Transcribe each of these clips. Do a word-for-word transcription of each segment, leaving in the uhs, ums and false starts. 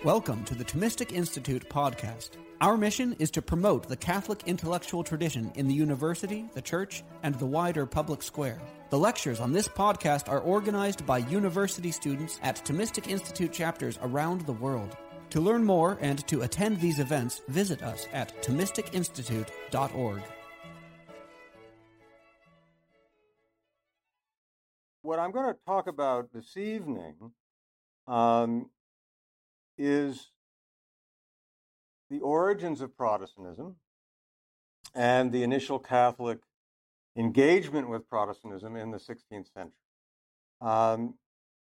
Welcome to the Thomistic Institute podcast. Our mission is to promote the Catholic intellectual tradition in the university, the church, and the wider public square. The lectures on this podcast are organized by university students at Thomistic Institute chapters around the world. To learn more and to attend these events, visit us at thomistic institute dot org. What I'm going to talk about this evening um, is the origins of Protestantism and the initial Catholic engagement with Protestantism in the sixteenth century. Um,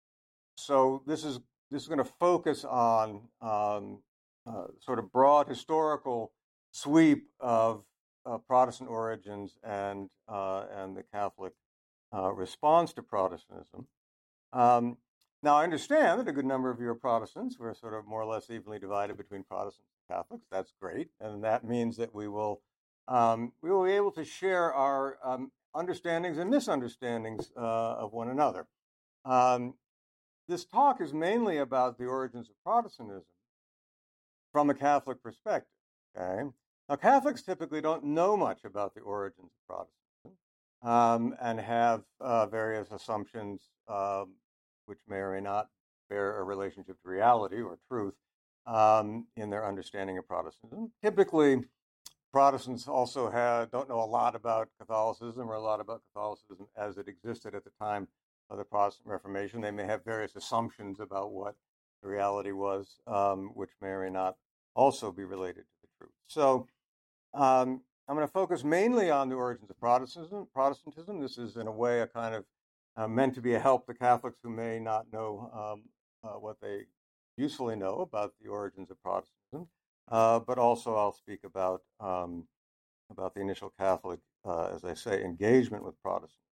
so this is this is going to focus on um, uh, sort of broad historical sweep of uh, Protestant origins and uh, and the Catholic uh, response to Protestantism. Um, Now, I understand that a good number of you are Protestants. We're sort of more or less evenly divided between Protestants and Catholics. That's great. And that means that we will um, we will be able to share our um, understandings and misunderstandings uh, of one another. Um, this talk is mainly about the origins of Protestantism from a Catholic perspective. Okay? Now, Catholics typically don't know much about the origins of Protestantism um, and have uh, various assumptions um, which may or may not bear a relationship to reality or truth um, in their understanding of Protestantism. Typically, Protestants also have, don't know a lot about Catholicism or a lot about Catholicism as it existed at the time of the Protestant Reformation. They may have various assumptions about what the reality was, um, which may or may not also be related to the truth. So um, I'm going to focus mainly on the origins of Protestantism. Protestantism. This is, in a way, a kind of Uh, meant to be a help to Catholics who may not know um, uh, what they usefully know about the origins of Protestantism, uh, but also I'll speak about um, about the initial Catholic, uh, as I say, engagement with Protestants.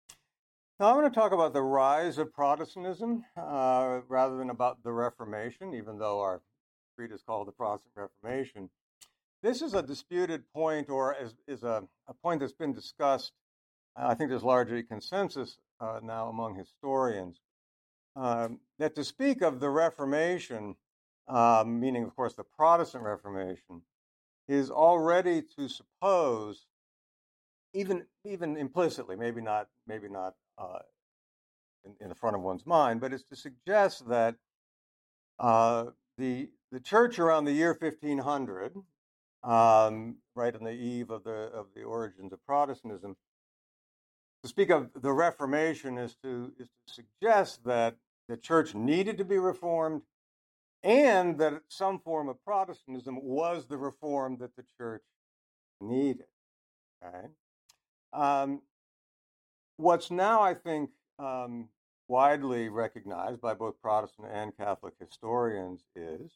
Now I'm going to talk about the rise of Protestantism uh, rather than about the Reformation, even though our creed is called the Protestant Reformation. This is a disputed point, or is, is a, a point that's been discussed. I think there's largely consensus uh, now among historians um, that to speak of the Reformation, um, meaning, of course, the Protestant Reformation, is already to suppose, even even implicitly, maybe not, maybe not uh, in, in the front of one's mind, but it's to suggest that uh, the the church around the year fifteen hundred, um, right on the eve of the of the origins of Protestantism. To speak of the Reformation is to is to suggest that the church needed to be reformed and that some form of Protestantism was the reform that the church needed. Okay? Um, what's now, I think, um, widely recognized by both Protestant and Catholic historians is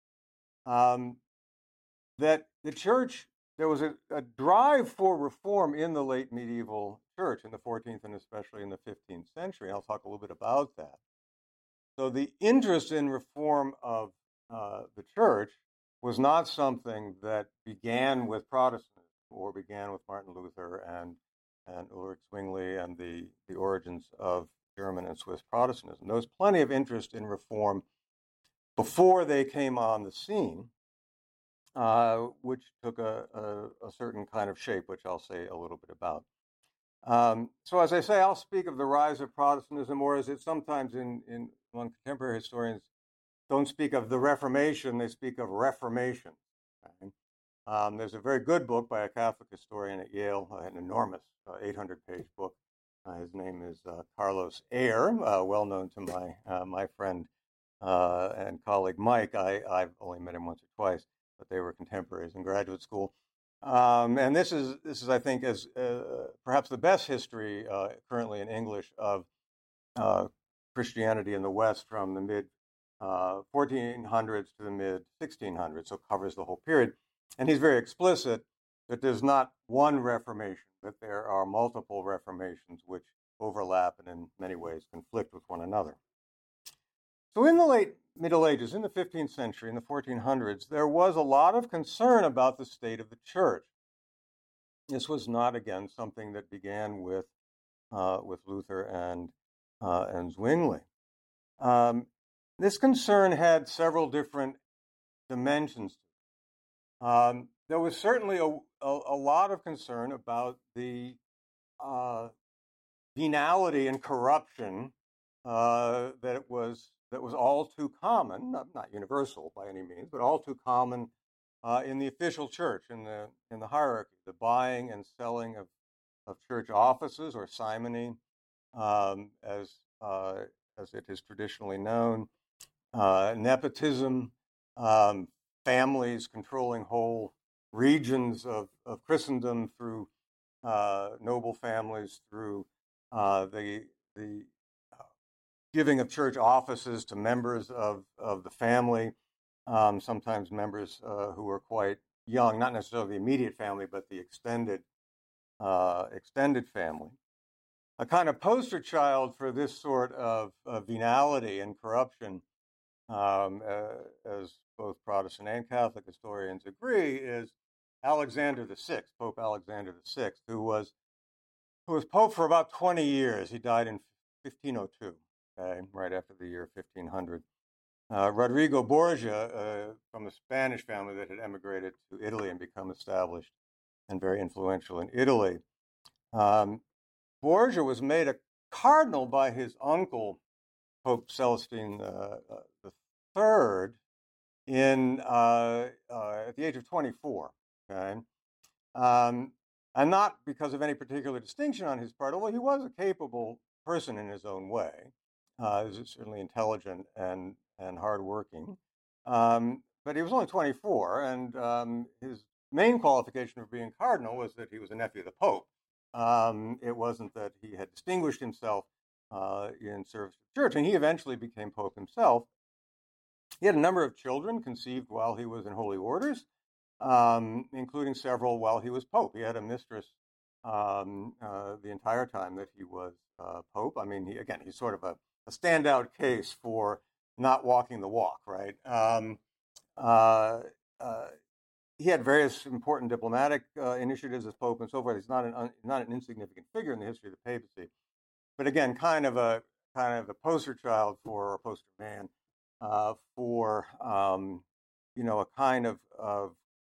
um, that the church, there was a, a drive for reform in the late medieval church in the fourteenth and especially in the fifteenth century. I'll talk a little bit about that. So the interest in reform of uh, the church was not something that began with Protestantism or began with Martin Luther and, and Ulrich Zwingli and the, the origins of German and Swiss Protestantism. There was plenty of interest in reform before they came on the scene, uh, which took a, a, a certain kind of shape, which I'll say a little bit about. Um, so as I say, I'll speak of the rise of Protestantism, or as it sometimes in, in among contemporary historians don't speak of the Reformation, they speak of reformation. Okay? Um, there's a very good book by a Catholic historian at Yale, uh, an enormous uh, eight hundred page book. Uh, his name is uh, Carlos Eire, uh, well known to my uh, my friend uh, and colleague Mike. I, I've only met him once or twice, but they were contemporaries in graduate school. Um, and this is, this is, I think, as uh, perhaps the best history uh, currently in English of uh, Christianity in the West from the mid uh, fourteen hundreds to the mid sixteen hundreds, so covers the whole period. And he's very explicit that there's not one Reformation, that there are multiple Reformations which overlap and in many ways conflict with one another. So in the late Middle Ages, in the fifteenth century, in the fourteen hundreds, there was a lot of concern about the state of the church. This was not, again, something that began with uh, with Luther and uh, and Zwingli. Um, This concern had several different dimensions. Um, there was certainly a, a, a lot of concern about the uh, venality and corruption uh, that it was that was all too common, not, not universal by any means, but all too common uh, in the official church, in the in the hierarchy, the buying and selling of, of church offices, or simony, um, as uh, as it is traditionally known, uh, nepotism, um, families controlling whole regions of, of Christendom through uh, noble families, through uh, the the uh, giving of church offices to members of, of the family, um, sometimes members uh, who were quite young, not necessarily the immediate family, but the extended uh, extended family. A kind of poster child for this sort of, of venality and corruption, um, uh, as both Protestant and Catholic historians agree, is Alexander the Sixth, Pope Alexander the Sixth, who was who was Pope for about twenty years. He died in fifteen oh two, okay, right after the year fifteen hundred. Uh, Rodrigo Borgia, uh, from a Spanish family that had emigrated to Italy and become established and very influential in Italy. Um, Borgia was made a cardinal by his uncle, Pope Celestine uh, uh, the Third, in uh, uh, at the age of twenty-four. Okay, um, and not because of any particular distinction on his part, although he was a capable person in his own way. Uh, he was certainly intelligent and and hardworking, um, but he was only twenty-four, and um, his main qualification for being cardinal was that he was a nephew of the Pope. Um, it wasn't that he had distinguished himself uh, in service to the church, and he eventually became Pope himself. He had a number of children conceived while he was in holy orders, um, including several while he was Pope. He had a mistress um, uh, the entire time that he was uh, Pope. I mean, he, again, he's sort of a, a standout case for not walking the walk, right? Um, uh, uh, he had various important diplomatic uh, initiatives as Pope and so forth. He's not an un, not an insignificant figure in the history of the papacy, but again, kind of a kind of a poster child for, or poster man uh, for um, you know, a kind of, of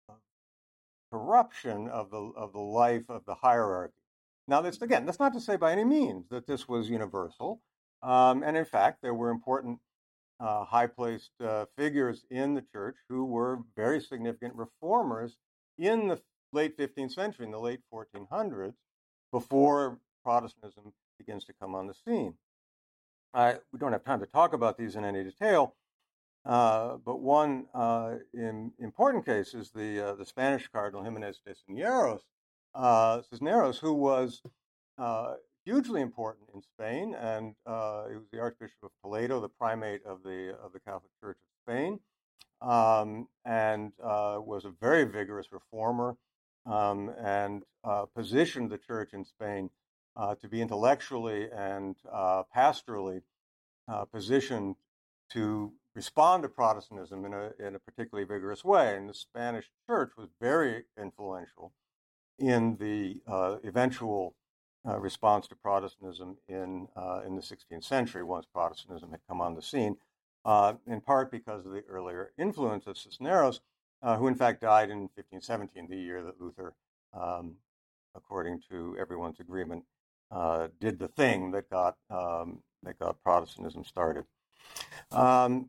corruption of the of the life of the hierarchy. Now, that's again, that's not to say by any means that this was universal, um, and in fact, there were important uh, high-placed uh, figures in the church who were very significant reformers in the late fifteenth century, in the late fourteen hundreds, before Protestantism begins to come on the scene. I, we don't have time to talk about these in any detail, uh, but one uh, in, important case is the uh, the Spanish Cardinal Jimenez de Cisneros, uh, Cisneros, who was uh, hugely important in Spain, and uh, he was the Archbishop of Toledo, the primate of the of the Catholic Church of Spain, um, and uh, was a very vigorous reformer, um, and uh, positioned the church in Spain uh, to be intellectually and uh, pastorally uh, positioned to respond to Protestantism in a in a particularly vigorous way. And the Spanish church was very influential in the uh, eventual uh, response to Protestantism in uh, in the sixteenth century, once Protestantism had come on the scene, uh, in part because of the earlier influence of Cisneros, uh, who in fact died in fifteen seventeen, the year that Luther, um, according to everyone's agreement, uh, did the thing that got um, that got Protestantism started. Um,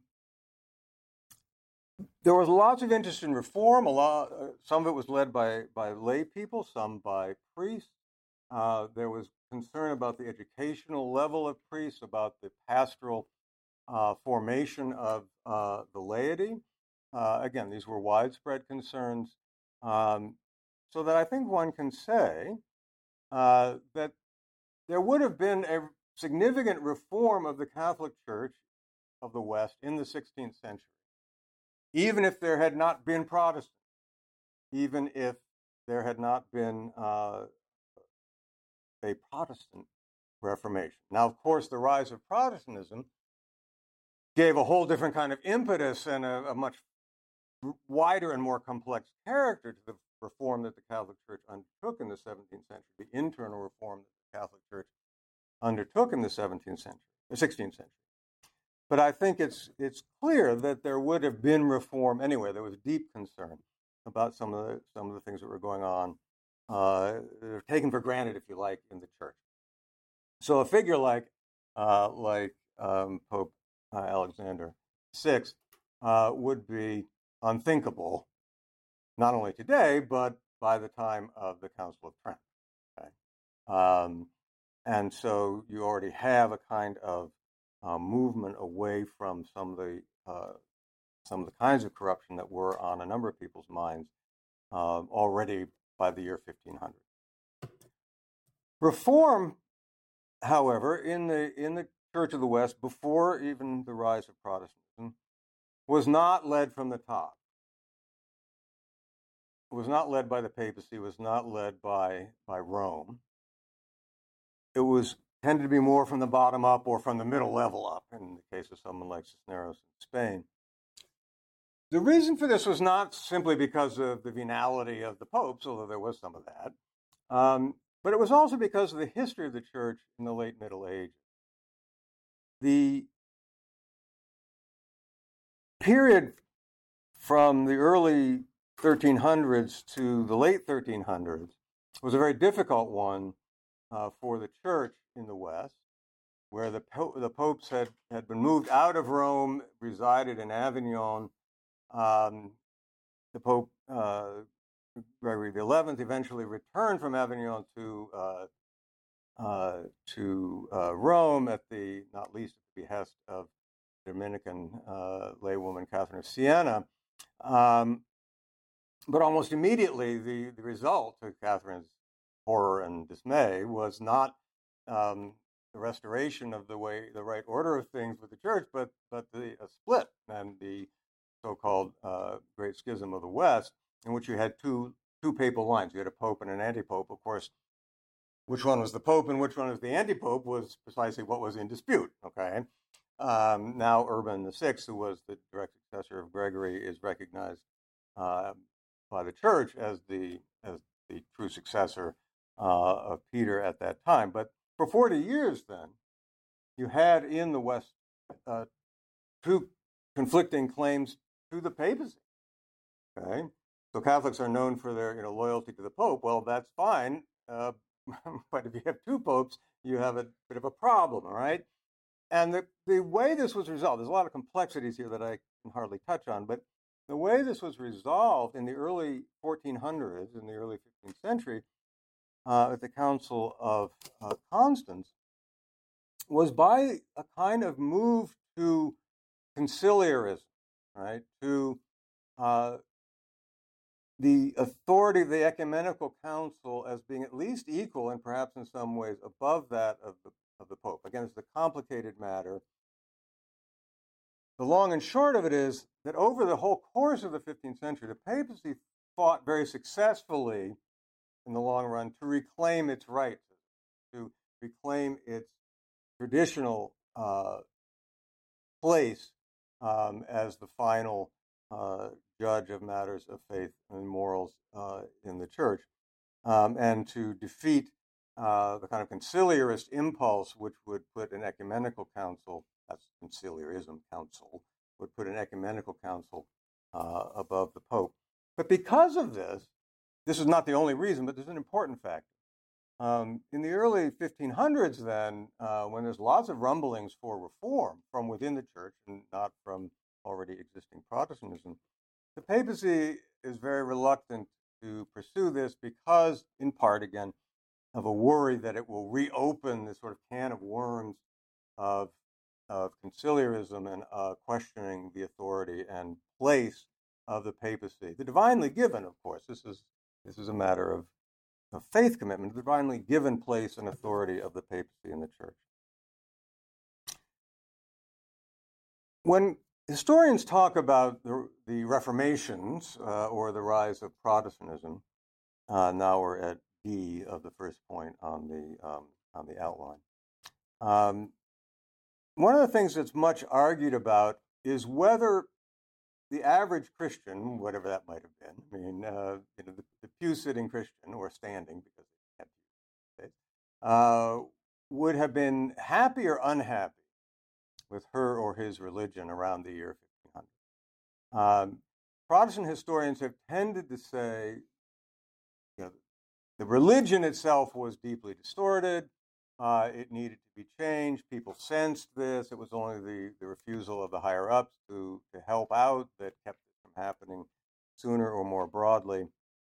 there was lots of interest in reform. A lot, uh, some of it was led by by lay people, some by priests. Uh, there was concern about the educational level of priests, about the pastoral uh, formation of uh, the laity. Uh, again, these were widespread concerns, um, so that I think one can say uh, that there would have been a significant reform of the Catholic Church of the West in the sixteenth century, even if there had not been Protestants, even if there had not been uh, a Protestant Reformation. Now, of course, the rise of Protestantism gave a whole different kind of impetus and a, a much wider and more complex character to the reform that the Catholic Church undertook in the seventeenth century, the internal reform that the Catholic Church undertook in the seventeenth century, the sixteenth century. but I think it's it's clear that there would have been reform anyway. There was deep concern about some of the some of the things that were going on. Uh, they're taken for granted, if you like, in the church. So a figure like uh, like um, Pope uh, Alexander the Sixth uh, would be unthinkable, not only today, but by the time of the Council of Trent. Okay? Um, and so you already have a kind of uh, movement away from some of the uh, some of the kinds of corruption that were on a number of people's minds uh, already by the year fifteen hundred. Reform, however, in the in the Church of the West, before even the rise of Protestantism, was not led from the top. It was not led by the papacy. It was not led by by Rome. It was tended to be more from the bottom up or from the middle level up, in the case of someone like Cisneros in Spain. The reason for this was not simply because of the venality of the popes, although there was some of that, um, but it was also because of the history of the church in the late Middle Ages. The period from the early thirteen hundreds to the late thirteen hundreds was a very difficult one uh, for the church in the West, where the, po- the popes had, had been moved out of Rome, resided in Avignon. Um, the Pope, uh, Gregory the Eleventh, eventually returned from Avignon to uh, uh, to uh, Rome at the, not least at the behest of Dominican uh, laywoman Catherine of Siena. Um, but almost immediately, the, the result of Catherine's horror and dismay was not um, the restoration of the way, the right order of things with the church, but but the a split and the so-called uh, Great Schism of the West, in which you had two two papal lines. You had a pope and an anti-pope. Of course, which one was the pope and which one was the anti-pope was precisely what was in dispute. Okay, um, now Urban the Sixth, who was the direct successor of Gregory, is recognized uh, by the church as the as the true successor uh, of Peter at that time. But for forty years, then you had in the West uh, two conflicting claims to the papacy. Okay, so Catholics are known for their you know loyalty to the Pope. Well, that's fine, uh, but if you have two popes, you have a bit of a problem. All right, and the the way this was resolved, there's a lot of complexities here that I can hardly touch on, but the way this was resolved in the early fourteen hundreds, in the early fifteenth century, uh, at the Council of uh, Constance, was by a kind of move to conciliarism, right? To uh, the authority of the ecumenical council as being at least equal and perhaps in some ways above that of the of the Pope. Again, it's a complicated matter. The long and short of it is that over the whole course of the fifteenth century, the papacy fought very successfully in the long run to reclaim its rights, to reclaim its traditional uh, place um, as the final uh, judge of matters of faith and morals uh, in the church, um, and to defeat uh, the kind of conciliarist impulse which would put an ecumenical council, that's conciliarism council, would put an ecumenical council uh, above the Pope. But because of this, this is not the only reason, but there's an important factor. Um, in the early fifteen hundreds, then, uh, when there's lots of rumblings for reform from within the church and not from already existing Protestantism, the papacy is very reluctant to pursue this because, in part, again, of a worry that it will reopen this sort of can of worms of, of conciliarism and uh, questioning the authority and place of the papacy. The divinely given, of course, this is this is a matter of of faith commitment, the divinely given place and authority of the papacy in the church. When historians talk about the, the Reformations uh, or the rise of Protestantism, uh, now we're at D of the first point on the um, on the outline. Um, one of the things that's much argued about is whether the average Christian, whatever that might have been, I mean, uh, you know, the, the pew-sitting Christian or standing, because they can't uh, would have been happy or unhappy with her or his religion around the year fifteen hundred. Um, Protestant historians have tended to say, you know, the religion itself was deeply distorted. Uh, it needed to be changed. People sensed this. It was only the, the refusal of the higher-ups to, to help out that kept it from happening sooner or more broadly.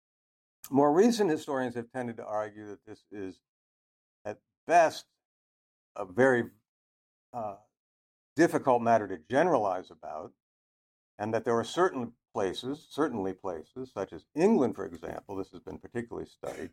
More recent historians have tended to argue that this is, at best, a very uh, difficult matter to generalize about, and that there are certain places, certainly places, such as England, for example, this has been particularly studied,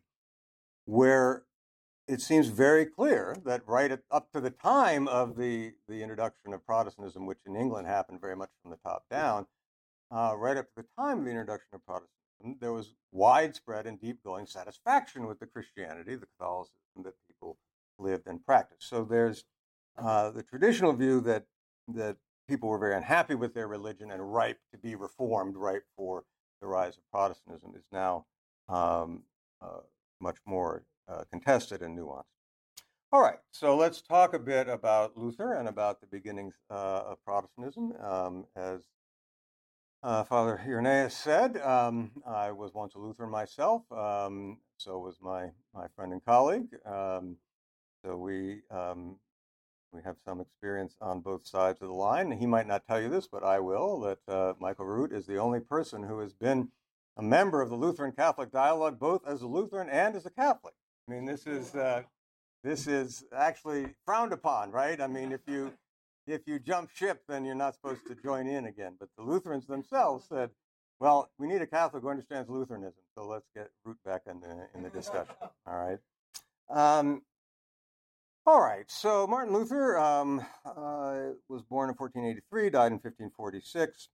where it seems very clear that right at, up to the time of the, the introduction of Protestantism, which in England happened very much from the top down, uh, right up to the time of the introduction of Protestantism, there was widespread and deep-going satisfaction with the Christianity, the Catholicism that people lived and practiced. So there's uh, the traditional view that that people were very unhappy with their religion and ripe to be reformed, ripe for the rise of Protestantism, is now um, uh, much more uh, contested and nuanced. All right, so let's talk a bit about Luther and about the beginnings uh, of Protestantism. Um, as uh, Father Irenaeus said, um, I was once a Lutheran myself, um, so was my, my friend and colleague. Um, so we um, We have some experience on both sides of the line. He might not tell you this, but I will, that uh, Michael Root is the only person who has been a member of the Lutheran Catholic Dialogue, both as a Lutheran and as a Catholic. I mean, this is uh, this is actually frowned upon, right? I mean, if you if you jump ship, then you're not supposed to join in again. But the Lutherans themselves said, well, we need a Catholic who understands Lutheranism, so let's get Root back in the, in the discussion, all right? Um, All right, so Martin Luther um, uh, was born in fourteen eighty-three, died in fifteen forty-six.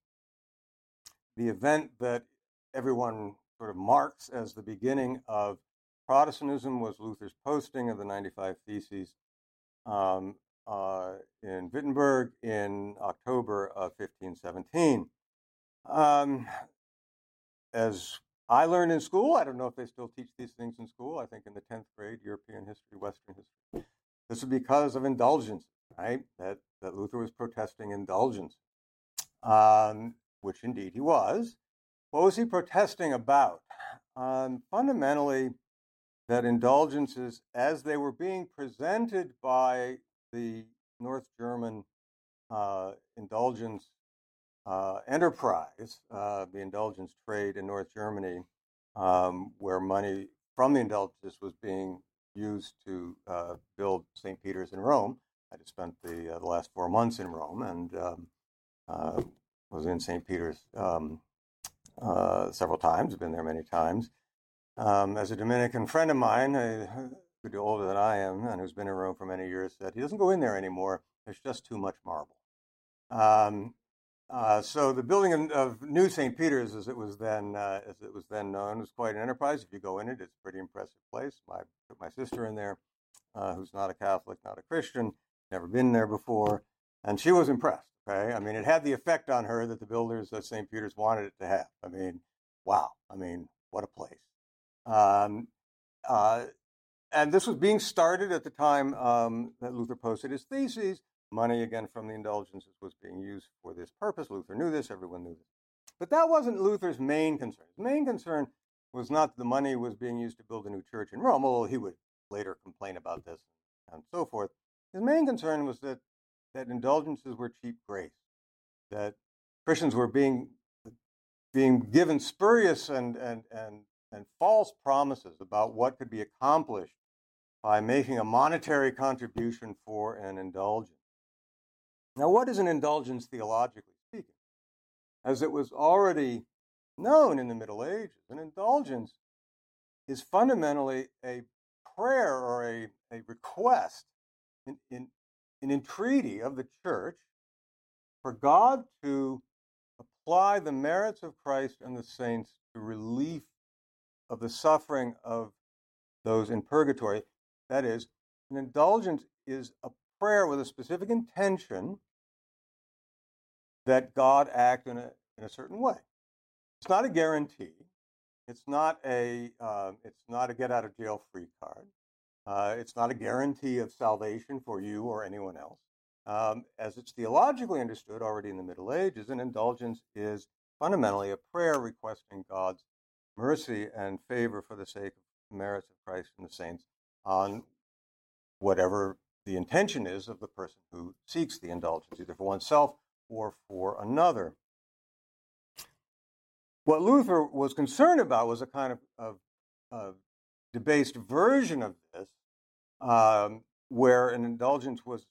The event that everyone sort of marks as the beginning of Protestantism was Luther's posting of the ninety-five Theses um, uh, in Wittenberg in October of fifteen seventeen. Um, as I learned in school, I don't know if they still teach these things in school, I think in the tenth grade, European history, Western history. This is because of indulgence, right? That, that Luther was protesting indulgence, um, which indeed he was. What was he protesting about? Um, fundamentally, that indulgences, as they were being presented by the North German uh, indulgence uh, enterprise, uh, the indulgence trade in North Germany, um, where money from the indulgences was being used to uh, build Saint Peter's in Rome. I just spent the, uh, the last four months in Rome and um, uh, was in Saint Peter's um, uh, several times, been there many times. Um, as a Dominican friend of mine, a bit older than I am and who's been in Rome for many years, said he doesn't go in there anymore. There's just too much marble. Um, uh, so the building of New Saint Peter's, as it was then, uh, as it was then known, was quite an enterprise. If you go in it, it's a pretty impressive place. I took my sister in there, uh, who's not a Catholic, not a Christian, never been there before, and she was impressed. Okay, I mean, it had the effect on her that the builders of Saint Peter's wanted it to have. I mean, wow. I mean, what a place. Um, uh, and this was being started at the time um, that Luther posted his theses. Money, again, from the indulgences was being used for this purpose. Luther knew this. Everyone knew this. But that wasn't Luther's main concern. His main concern was not that the money was being used to build a new church in Rome, although he would later complain about this and so forth. His main concern was that, that indulgences were cheap grace, that Christians were being, being given spurious and, and, and, and false promises about what could be accomplished by making a monetary contribution for an indulgence. Now, what is an indulgence theologically speaking? As it was already known in the Middle Ages, an indulgence is fundamentally a prayer or a, a request, in, in, an entreaty of the church for God to apply the merits of Christ and the saints to relief of the suffering of those in purgatory. That is, an indulgence is a prayer with a specific intention that God act in a, in a certain way. It's not a guarantee. It's not a, uh, it's not a get-out-of-jail-free card. Uh, it's not a guarantee of salvation for you or anyone else. Um, as it's theologically understood already in the Middle Ages, an indulgence is fundamentally a prayer requesting God's mercy and favor for the sake of the merits of Christ and the saints on whatever the intention is of the person who seeks the indulgence, either for oneself or for another. What Luther was concerned about was a kind of, of, of debased version of this, um, where an indulgence was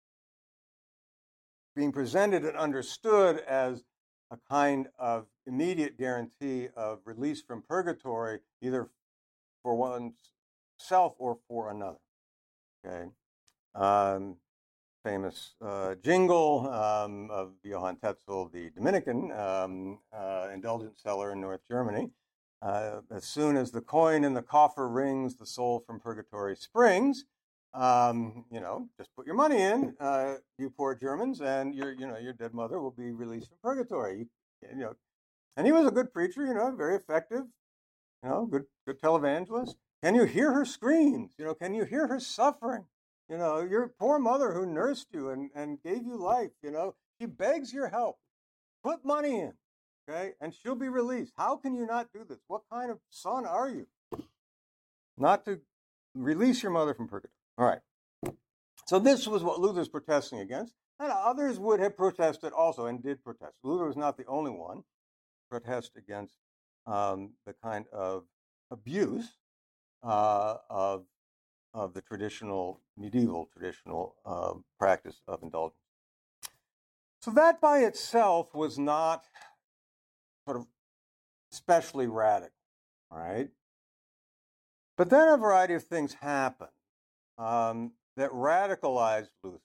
being presented and understood as a kind of immediate guarantee of release from purgatory, either for oneself or for another. Okay, um, famous uh, jingle um, of Johann Tetzel, the Dominican um, uh, indulgence seller in North Germany. Uh, as soon as the coin in the coffer rings, the soul from purgatory springs. Um, you know, just put your money in, uh, you poor Germans, and your, you know, your dead mother will be released from purgatory. You, you know, and he was a good preacher, you know, very effective, you know, good, good televangelist. Can you hear her screams? You know, can you hear her suffering? You know, your poor mother who nursed you and, and gave you life, you know, she begs your help. Put money in, okay, and she'll be released. How can you not do this? What kind of son are you? Not to release your mother from purgatory. All right. So this was what Luther's protesting against, and others would have protested also and did protest. Luther was not the only one to protest against um, the kind of abuse uh, of, of the traditional, medieval traditional uh, practice of indulgence. So that by itself was not sort of especially radical, all right? But then a variety of things happened um, that radicalized Luther.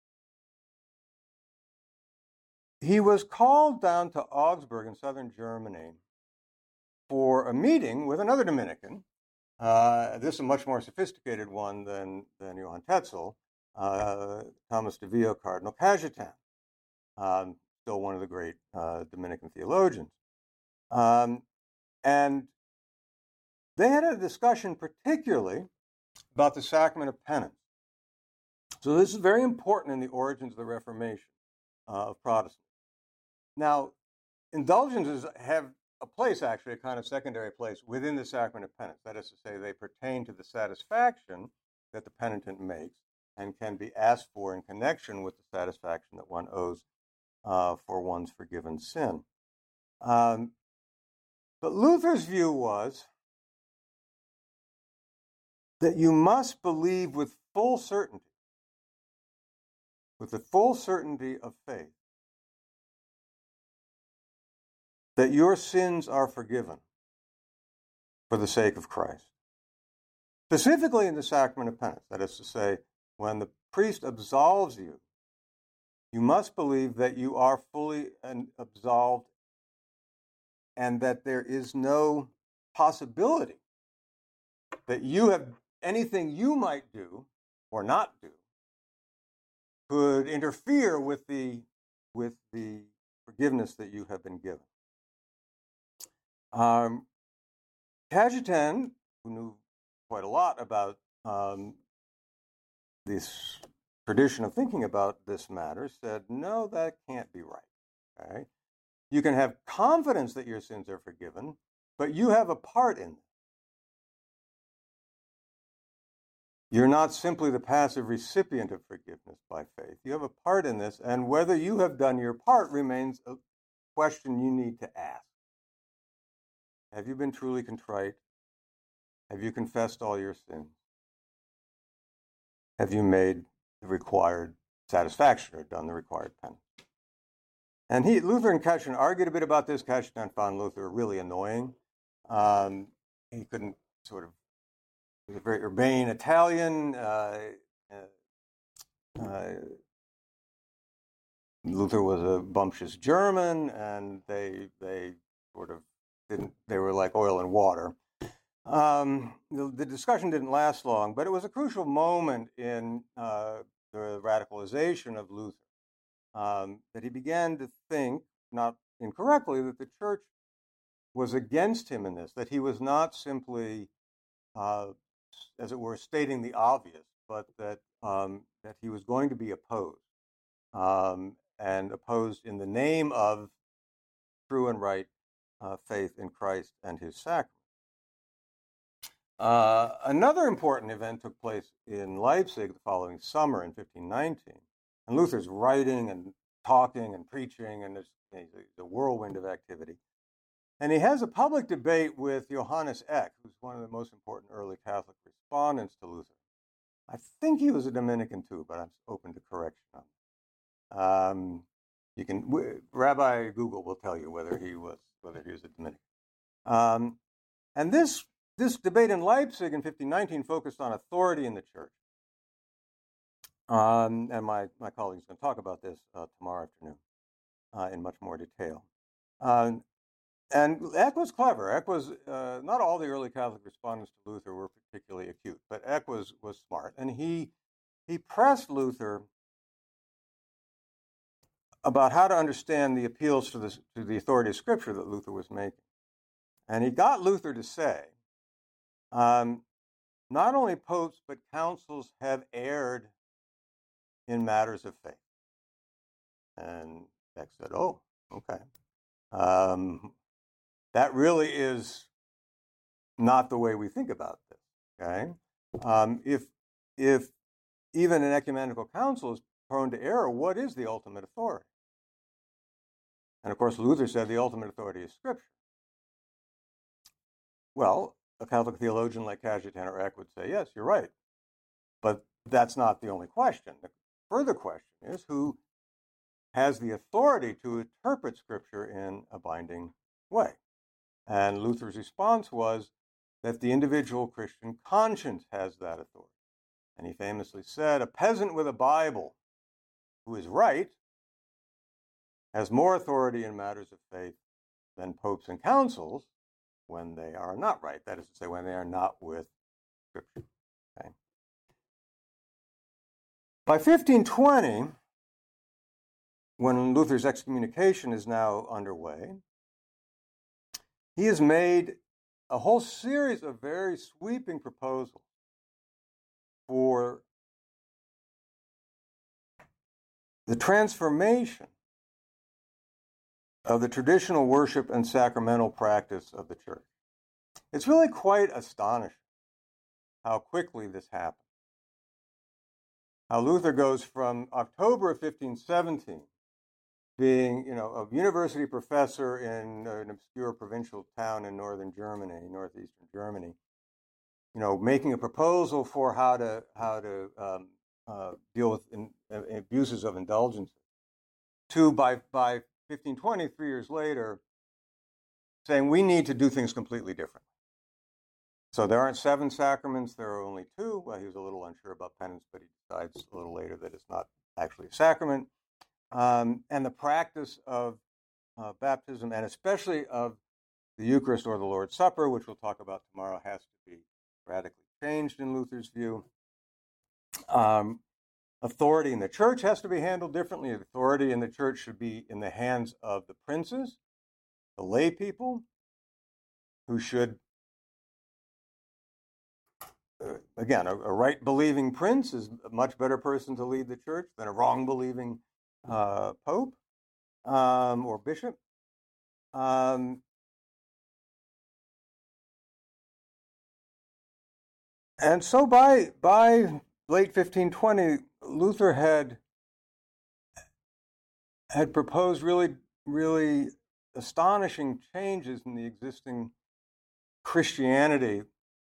He was called down to Augsburg in southern Germany for a meeting with another Dominican. Uh, this is a much more sophisticated one than, than Johann Tetzel, uh, Thomas de Vio, Cardinal Cajetan, um, still one of the great uh, Dominican theologians. Um, and they had a discussion particularly about the sacrament of penance. So this is very important in the origins of the Reformation uh, of Protestants. Now, indulgences have a place, actually, a kind of secondary place within the sacrament of penance. That is to say, they pertain to the satisfaction that the penitent makes and can be asked for in connection with the satisfaction that one owes uh, for one's forgiven sin. Um, but Luther's view was that you must believe with full certainty, with the full certainty of faith, that your sins are forgiven for the sake of Christ. Specifically in the sacrament of penance, that is to say, when the priest absolves you, you must believe that you are fully absolved and that there is no possibility that you have anything you might do or not do could interfere with the, with the forgiveness that you have been given. Um, Cajetan, who knew quite a lot about um, this tradition of thinking about this matter, said, no, that can't be right. Okay? You can have confidence that your sins are forgiven, but you have a part in them. You're not simply the passive recipient of forgiveness by faith. You have a part in this, and whether you have done your part remains a question you need to ask. Have you been truly contrite? Have you confessed all your sins? Have you made the required satisfaction or done the required penance? And he, Luther and Cajetan argued a bit about this. Cajetan found Luther really annoying. Um, he couldn't sort of, he was a very urbane Italian. Uh, uh, Luther was a bumptious German, and they they sort of didn't, they were like oil and water. Um, the, the discussion didn't last long, but it was a crucial moment in uh, the radicalization of Luther, um, that he began to think, not incorrectly, that the church was against him in this, that he was not simply, uh, as it were, stating the obvious, but that um, that he was going to be opposed. um, and opposed in the name of true and right uh, faith in Christ and his sacrament. Uh, another important event took place in Leipzig the following summer in fifteen nineteen. And Luther's writing and talking and preaching, and there's a whirlwind of activity. And he has a public debate with Johannes Eck, who's one of the most important early Catholic respondents to Luther. I think he was a Dominican too, but I'm open to correction on that. Um, you can, Rabbi Google will tell you whether he was whether he was a Dominican. Um, and this this debate in Leipzig in fifteen nineteen focused on authority in the church. Um, and my, my colleague is going to talk about this uh, tomorrow afternoon uh, in much more detail. Um, and Eck was clever. Eck was, uh, not all the early Catholic respondents to Luther were particularly acute, but Eck was, was smart. And he, he pressed Luther about how to understand the appeals to the, to the authority of Scripture that Luther was making. And he got Luther to say, um, not only popes, but councils have erred in matters of faith. And Eck said, oh, okay. Um, that really is not the way we think about this, okay? Um, if, if even an ecumenical council is prone to error, what is the ultimate authority? And of course, Luther said the ultimate authority is Scripture. Well, a Catholic theologian like Cajetan or Eck would say, yes, you're right. But that's not the only question. The further question is, who has the authority to interpret Scripture in a binding way? And Luther's response was that the individual Christian conscience has that authority. And he famously said, a peasant with a Bible who is right has more authority in matters of faith than popes and councils when they are not right. That is to say, when they are not with Scripture. Okay. By fifteen twenty, when Luther's excommunication is now underway, he has made a whole series of very sweeping proposals for the transformation of the traditional worship and sacramental practice of the church. It's really quite astonishing how quickly this happened. How Luther goes from October of fifteen seventeen, being, you know, a university professor in an obscure provincial town in northern Germany, northeastern Germany, you know, making a proposal for how to how to um, uh, deal with in, uh, abuses of indulgences, to by by fifteen twenty, three years later, saying we need to do things completely different. So there aren't seven sacraments, there are only two. Well, he was a little unsure about penance, but he decides a little later that it's not actually a sacrament. Um, and the practice of uh, baptism, and especially of the Eucharist or the Lord's Supper, which we'll talk about tomorrow, has to be radically changed in Luther's view. Um, authority in the church has to be handled differently. Authority in the church should be in the hands of the princes, the lay people, who should, uh, again, a, a right-believing prince is a much better person to lead the church than a wrong-believing uh, pope um, or bishop. Um, and so by by late fifteen twenty, Luther had had proposed really, really astonishing changes in the existing Christianity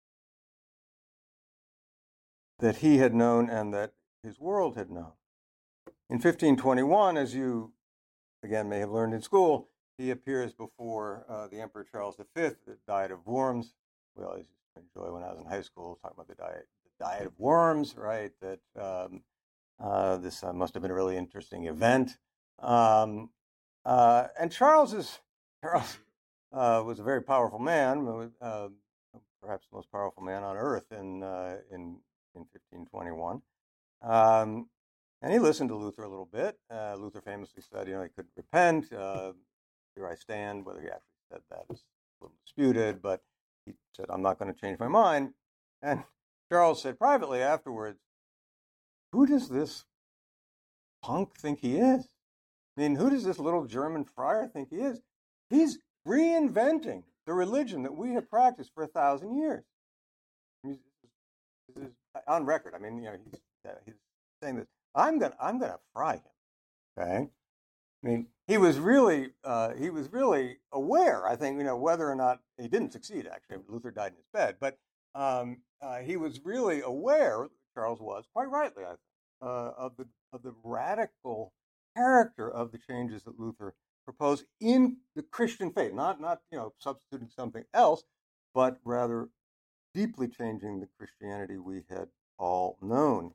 that he had known and that his world had known. In fifteen twenty-one, as you, again, may have learned in school, he appears before uh, the Emperor Charles the Fifth, the Diet of Worms. We always used to enjoy when I was in high school, talking about the Diet, the Diet of Worms, right? That um, uh, this uh, must have been a really interesting event. Um, uh, and Charles is Charles uh, was a very powerful man, uh, perhaps the most powerful man on earth in uh, in in fifteen twenty-one. Um, and he listened to Luther a little bit. Uh, Luther famously said, you know, he couldn't repent. Uh, here I stand. Whether he actually said that is a little disputed, but he said, I'm not going to change my mind. And Charles said privately afterwards, who does this punk think he is? I mean, who does this little German friar think he is? He's reinventing the religion that we have practiced for a thousand years. He's, this is on record. I mean, you know, he's uh, he's saying this. I'm gonna I'm gonna fry him. Okay. I mean, he was really uh, he was really aware. I think, you know, whether or not he didn't succeed. Actually, Luther died in his bed, but um, uh, he was really aware. Charles was, quite rightly, I think, uh, of the of the radical character of the changes that Luther proposed in the Christian faith, not not you know substituting something else, but rather deeply changing the Christianity we had all known.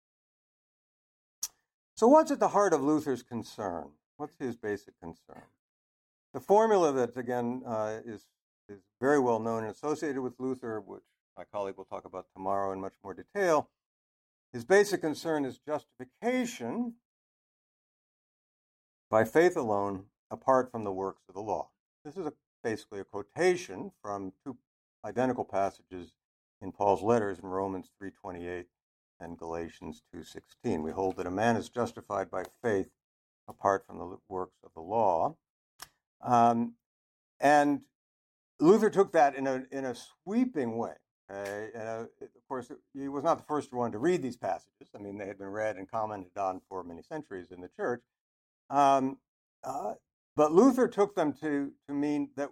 So, what's at the heart of Luther's concern? What's his basic concern? The formula that, again, uh, is, is very well known and associated with Luther, which my colleague will talk about tomorrow in much more detail. His basic concern is justification by faith alone, apart from the works of the law. This is a, basically a quotation from two identical passages in Paul's letters in Romans three twenty-eight and Galatians two sixteen. We hold that a man is justified by faith apart from the works of the law. Um, and Luther took that in a in a sweeping way. Uh, and uh, of course, he was not the first one to read these passages. I mean, they had been read and commented on for many centuries in the church. Um, uh, but Luther took them to, to mean that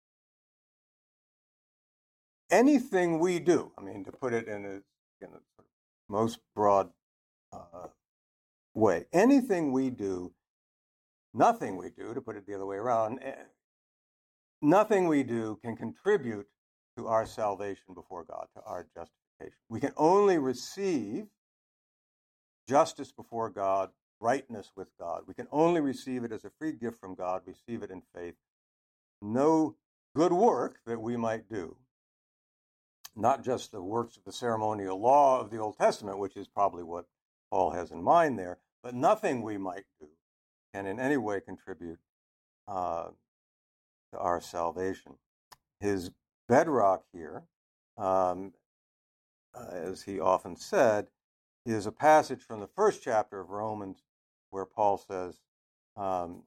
anything we do, I mean, to put it in a, in a sort of most broad uh, way, anything we do, nothing we do, to put it the other way around, nothing we do can contribute to our salvation before God, to our justification. We can only receive justice before God, rightness with God. We can only receive it as a free gift from God, receive it in faith. No good work that we might do, not just the works of the ceremonial law of the Old Testament, which is probably what Paul has in mind there, but nothing we might do can in any way contribute uh, to our salvation. His bedrock here, um, uh, as he often said, is a passage from the first chapter of Romans where Paul says, um,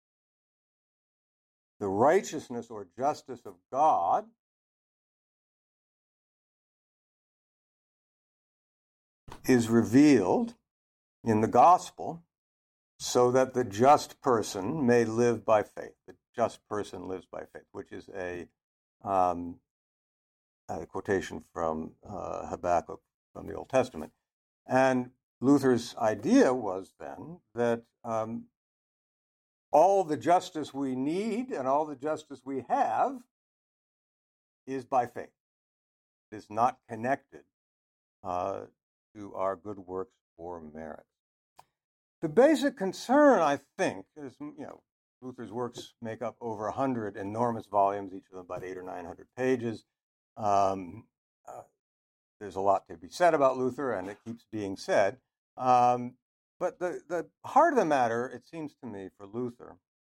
the righteousness or justice of God is revealed in the gospel so that the just person may live by faith. The just person lives by faith, which is a, um, a quotation from uh, Habakkuk from the Old Testament. And Luther's idea was then that um, all the justice we need and all the justice we have is by faith. It is not connected uh, to our good works or merits. The basic concern, I think, is, you know, Luther's works make up over a hundred enormous volumes, each of them about eight or nine hundred pages. Um, uh, there's a lot to be said about Luther, and it keeps being said. Um, but the, the heart of the matter, it seems to me, for Luther,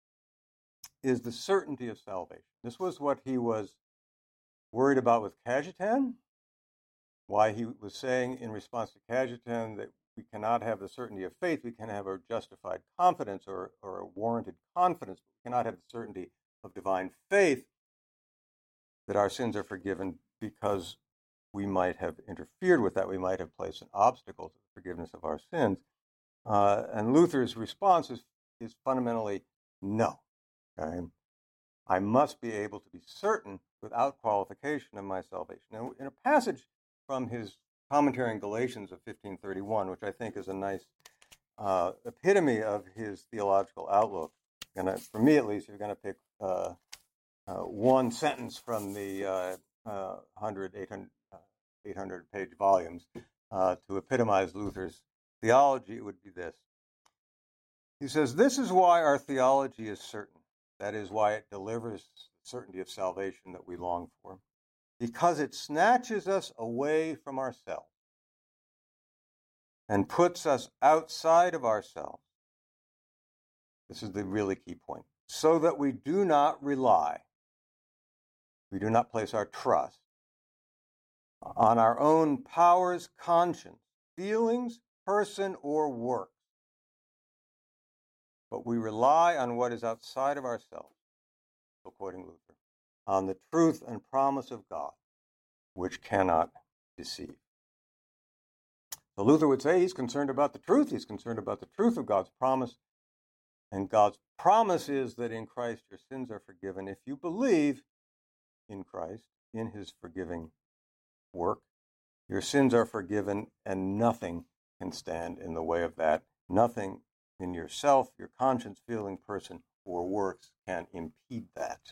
is the certainty of salvation. This was what he was worried about with Cajetan, why he was saying in response to Cajetan that we cannot have the certainty of faith, we can have a justified confidence or, or a warranted confidence, but we cannot have the certainty of divine faith that our sins are forgiven because we might have interfered with that, we might have placed an obstacle to the forgiveness of our sins. Uh, and Luther's response is, is fundamentally no. Okay? I must be able to be certain without qualification of my salvation. Now, in a passage from his commentary in Galatians of fifteen thirty-one, which I think is a nice uh, epitome of his theological outlook, and for me at least, you're going to pick uh, uh, one sentence from the uh, uh, one hundred, eight hundred page volumes uh, to epitomize Luther's theology, it would be this. He says, this is why our theology is certain. That is why it delivers the certainty of salvation that we long for. Because it snatches us away from ourselves and puts us outside of ourselves. This is the really key point. So that we do not rely, we do not place our trust on our own powers, conscience, feelings, person, or works, but we rely on what is outside of ourselves, so quoting Luther, on the truth and promise of God, which cannot deceive. So Luther would say he's concerned about the truth. He's concerned about the truth of God's promise. And God's promise is that in Christ your sins are forgiven if you believe in Christ, in his forgiving work. Your sins are forgiven, and nothing can stand in the way of that. Nothing in yourself, your conscience, feeling, person, or works can impede that.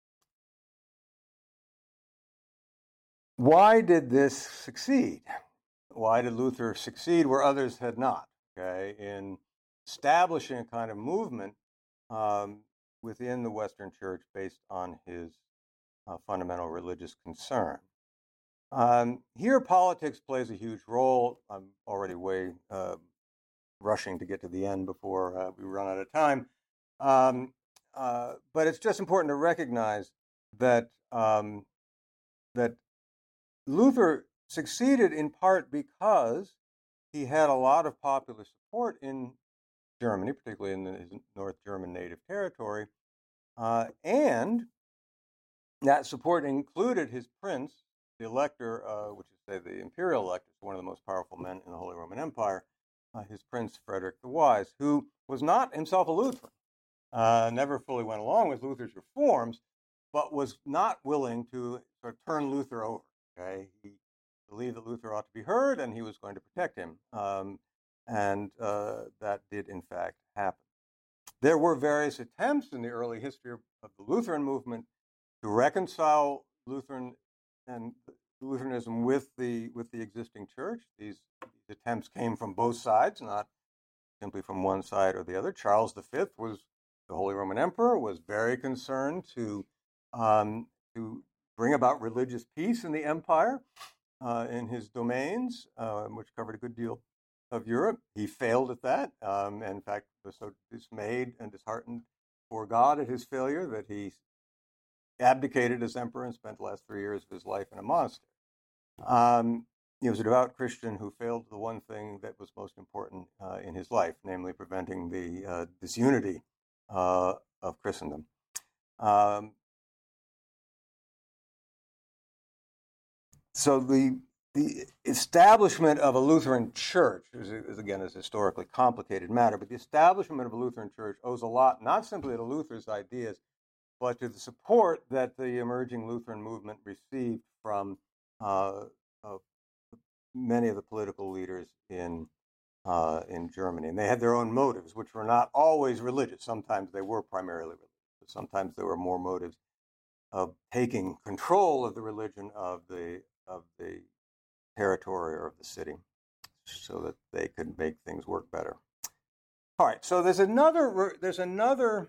Why did this succeed? Why did Luther succeed where others had not? Okay, in establishing a kind of movement um, within the Western Church based on his uh, fundamental religious concern. Um, here, politics plays a huge role. I'm already way uh, rushing to get to the end before uh, we run out of time. Um, uh, but it's just important to recognize that um, that Luther succeeded in part because he had a lot of popular support in Germany, particularly in his North German native territory, uh, and that support included his prince, the elector, uh, which is say the imperial elector, one of the most powerful men in the Holy Roman Empire, uh, his prince Frederick the Wise, who was not himself a Lutheran, uh, never fully went along with Luther's reforms, but was not willing to sort of turn Luther over. Okay, he believed that Luther ought to be heard, and he was going to protect him, um, and uh, that did in fact happen. There were various attempts in the early history of, of the Lutheran movement to reconcile Lutheran and Lutheranism with the with the existing church. These, these attempts came from both sides, not simply from one side or the other. Charles the Fifth was the Holy Roman Emperor, was very concerned to um, to bring about religious peace in the empire, uh, in his domains, uh, which covered a good deal of Europe. He failed at that, um, and in fact was so dismayed and disheartened for God at his failure that he abdicated as emperor and spent the last three years of his life in a monastery. Um, he was a devout Christian who failed the one thing that was most important uh, in his life, namely preventing the uh, disunity uh, of Christendom. Um, so the the establishment of a Lutheran church is, is again is a historically complicated matter, but the establishment of a Lutheran church owes a lot not simply to Luther's ideas, but to the support that the emerging Lutheran movement received from uh, uh, many of the political leaders in uh, in Germany. And they had their own motives, which were not always religious. Sometimes they were primarily religious, but sometimes there were more motives of taking control of the religion of the of the territory or of the city so that they could make things work better. All right, so there's another there's another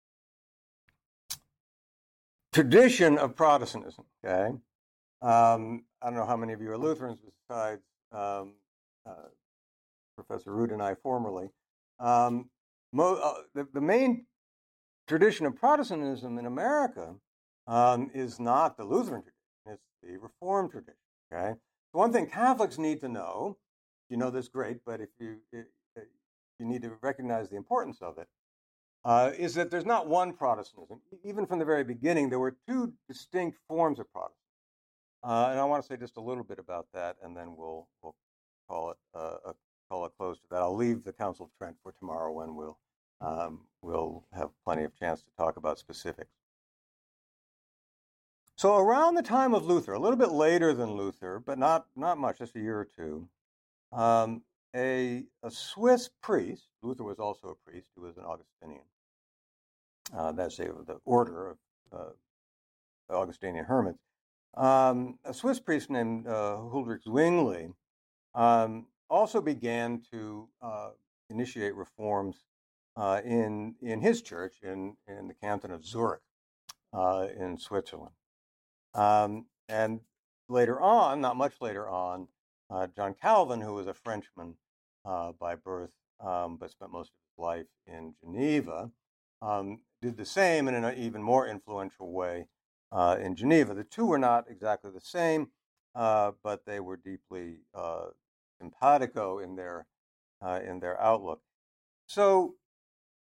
tradition of Protestantism, okay? Um, I don't know how many of you are Lutherans besides um, uh, Professor Root and I formerly. Um, mo- uh, the, the main tradition of Protestantism in America um, is not the Lutheran tradition, it's the Reformed tradition, okay? So one thing Catholics need to know, you know this great, but if you, if, you need to recognize the importance of it, uh, is that there's not one Protestantism. Even from the very beginning, there were two distinct forms of Protestantism. Uh, and I want to say just a little bit about that, and then we'll we'll call it uh, a call it close to that. I'll leave the Council of Trent for tomorrow, when we'll um, we'll have plenty of chance to talk about specifics. So around the time of Luther, a little bit later than Luther, but not not much, just a year or two, um, a a Swiss priest. Luther was also a priest. He was an Augustinian. Uh, that's a, the order of uh, the Augustinian hermits. Um, a Swiss priest named uh, Huldrych Zwingli um, also began to uh, initiate reforms uh, in in his church in, in the canton of Zurich uh, in Switzerland. Um, and later on, not much later on, uh, John Calvin, who was a Frenchman uh, by birth, um, but spent most of his life in Geneva, um, did the same in an even more influential way uh, in Geneva. The two were not exactly the same, uh, but they were deeply uh, simpatico in their uh, in their outlook. So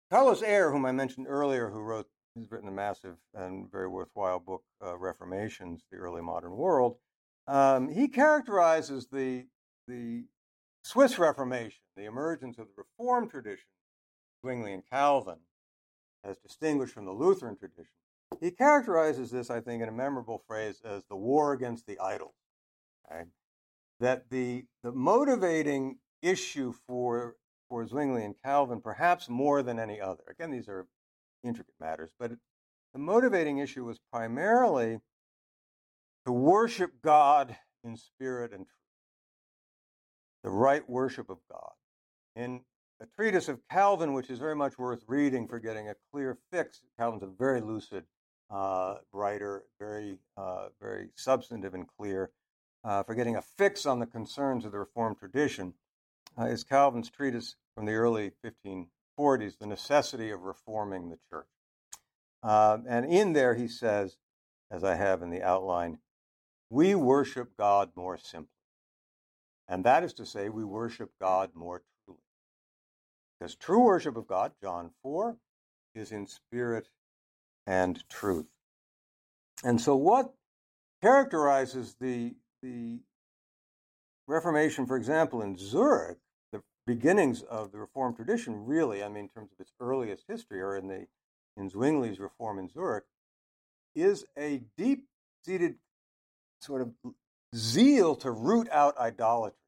Carlos Eire, whom I mentioned earlier, who wrote, he's written a massive and very worthwhile book, uh, Reformations, the Early Modern World. Um, he characterizes the the Swiss Reformation, the emergence of the Reformed tradition, Zwingli and Calvin, as distinguished from the Lutheran tradition. He characterizes this, I think, in a memorable phrase as the war against the idols. Okay? That the the motivating issue for for Zwingli and Calvin, perhaps more than any other, again, these are intricate matters, but it, the motivating issue was primarily to worship God in spirit and truth, the right worship of God. In a treatise of Calvin, which is very much worth reading for getting a clear fix, Calvin's a very lucid uh, writer, very, uh, very substantive and clear, uh, for getting a fix on the concerns of the Reformed tradition, uh, is Calvin's treatise from the early fifteen forties, The Necessity of Reforming the Church. Uh, and in there he says, as I have in the outline, we worship God more simply. And that is to say, we worship God more truly. Because true worship of God, John four, is in spirit and truth. And so what characterizes the, the Reformation, for example, in Zurich, the beginnings of the Reformed tradition, really, I mean, in terms of its earliest history, or in the in Zwingli's Reform in Zurich, is a deep-seated sort of zeal to root out idolatry.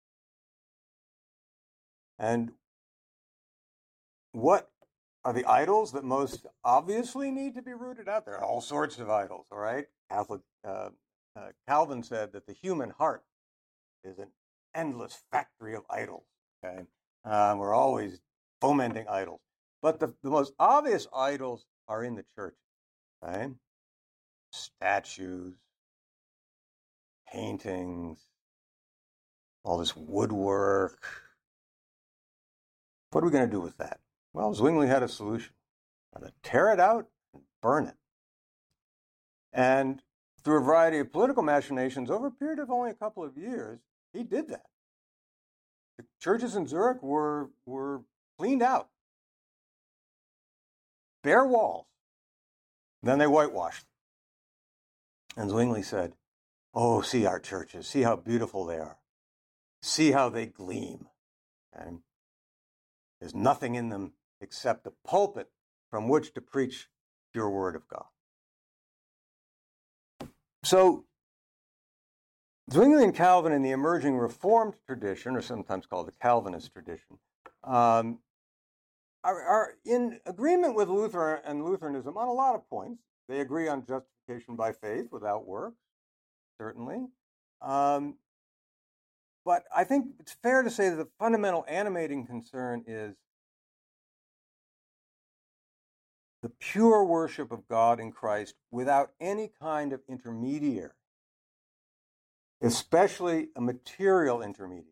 And what are the idols that most obviously need to be rooted out? There are all sorts of idols, all right? Catholic uh, uh, Calvin said that the human heart is an endless factory of idols. Okay, uh, we're always fomenting idols, but the, the most obvious idols are in the church. Okay, statues, paintings, all this woodwork. What are we going to do with that? Well, Zwingli had a solution: to tear it out and burn it. And through a variety of political machinations over a period of only a couple of years, he did that. The churches in Zurich were, were cleaned out. Bare walls. Then they whitewashed them. And Zwingli said, oh, see our churches. See how beautiful they are. See how they gleam. And there's nothing in them except a pulpit from which to preach pure word of God. So Zwingli and Calvin in the emerging Reformed tradition, or sometimes called the Calvinist tradition, um, are, are in agreement with Luther and Lutheranism on a lot of points. They agree on justification by faith without works, certainly. Um, but I think it's fair to say that the fundamental animating concern is the pure worship of God in Christ without any kind of intermediary, especially a material intermediary.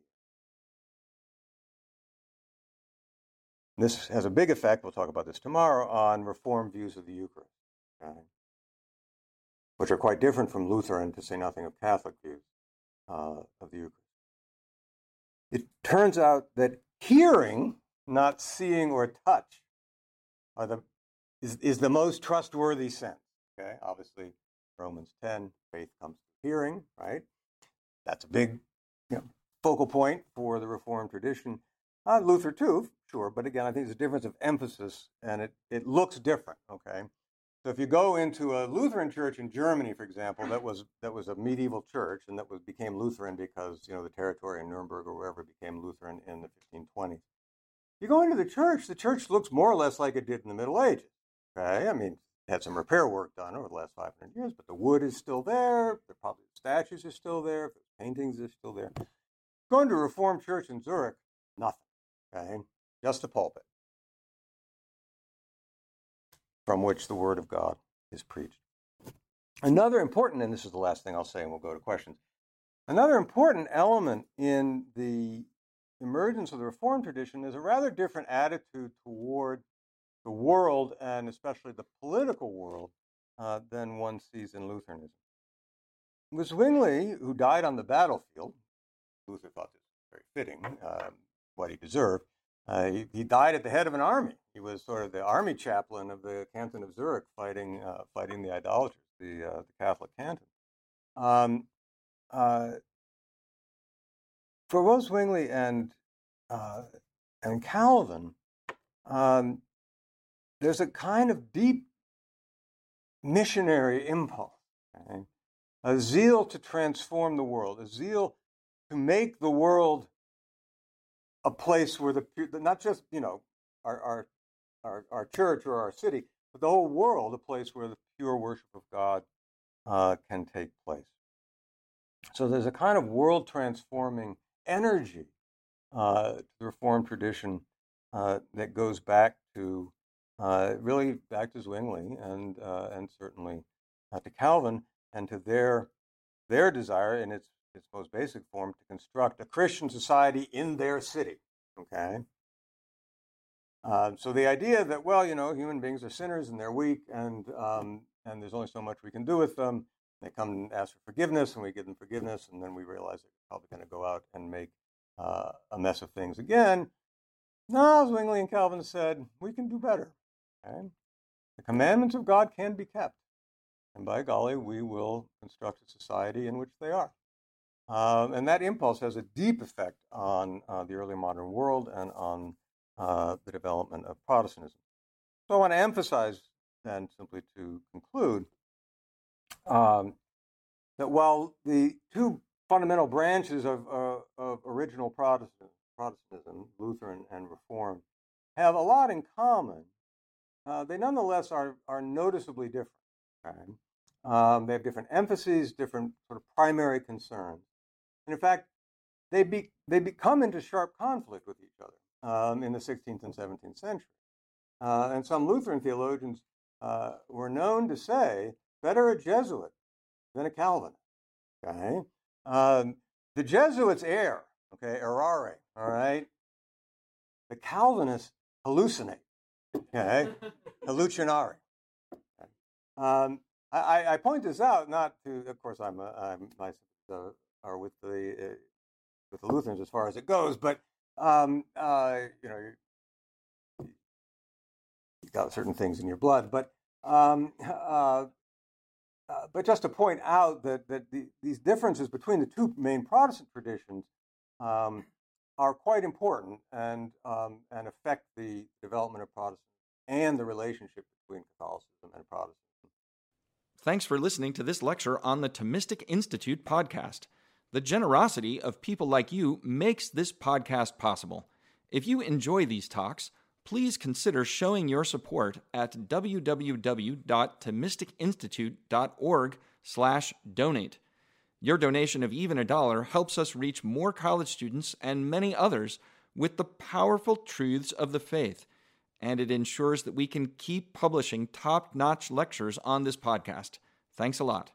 This has a big effect, we'll talk about this tomorrow, on Reformed views of the Eucharist, okay? Which are quite different from Lutheran, to say nothing of Catholic views uh, of the Eucharist. It turns out that hearing, not seeing or touch, are the, is, is the most trustworthy sense. Okay, obviously, Romans ten, faith comes through hearing, right? That's a big, you know, focal point for the Reformed tradition. Uh, Luther too, sure, but again, I think there's a difference of emphasis, and it, it looks different, okay? So if you go into a Lutheran church in Germany, for example, that was that was a medieval church, and that was became Lutheran because, you know, the territory in Nuremberg or wherever became Lutheran in the fifteen twenties. You go into the church, the church looks more or less like it did in the Middle Ages, okay? I mean, it had some repair work done over the last five hundred years, but the wood is still there, the probably the statues are still there, the paintings are still there. Going to a Reformed church in Zurich, nothing. Okay, just a pulpit from which the word of God is preached. Another important, and this is the last thing I'll say, and we'll go to questions. Another important element in the emergence of the Reformed tradition is a rather different attitude toward the world, and especially the political world, uh, than one sees in Lutheranism. It was Zwingli, who died on the battlefield. Luther thought this was very fitting, um, what he deserved. Uh, he, he died at the head of an army. He was sort of the army chaplain of the canton of Zurich, fighting uh, fighting the idolaters, the uh, the Catholic canton. Um, uh, for Rose Zwingli and uh, and Calvin, um, there's a kind of deep missionary impulse, okay? A zeal to transform the world, a zeal to make the world a place where the not just you know our our our, our church or our city, but the whole world, a place where the pure worship of God uh, can take place. So there's a kind of world transforming energy uh, to the Reformed tradition uh, that goes back to uh, really back to Zwingli and uh, and certainly uh, to Calvin and to their their desire in its its most basic form to construct a Christian society in their city. Okay. Uh, so the idea that, well, you know, human beings are sinners and they're weak, and um, and there's only so much we can do with them. They come and ask for forgiveness, and we give them forgiveness, and then we realize they're probably going to go out and make uh, a mess of things again. No, Zwingli and Calvin said, we can do better. Okay? The commandments of God can be kept, and by golly, we will construct a society in which they are. Um, and that impulse has a deep effect on uh, the early modern world and on uh, the development of Protestantism. So I want to emphasize then, simply to conclude, um, that while the two fundamental branches of, uh, of original Protestant, Protestantism, Lutheran and Reformed, have a lot in common, uh, they nonetheless are, are noticeably different. Okay? Um, they have different emphases, different sort of primary concerns. And in fact, they be, they become into sharp conflict with each other um, in the sixteenth and seventeenth century. Uh, and some Lutheran theologians uh, were known to say, better a Jesuit than a Calvinist. Okay, um, the Jesuits err. Okay, errare. All right. The Calvinists hallucinate. Okay, hallucinare. Okay. Um, I, I point this out not to, of course, I'm, a, I'm my uh, are with the uh, with the Lutherans as far as it goes, but um, uh, you know, you got certain things in your blood. But um, uh, uh, but just to point out that that the, these differences between the two main Protestant traditions um, are quite important and um, and affect the development of Protestantism and the relationship between Catholicism and Protestantism. Thanks for listening to this lecture on the Thomistic Institute podcast. The generosity of people like you makes this podcast possible. If you enjoy these talks, please consider showing your support at w w w dot thomistic institute dot org slash donate. Your donation of even a dollar helps us reach more college students and many others with the powerful truths of the faith, and it ensures that we can keep publishing top-notch lectures on this podcast. Thanks a lot.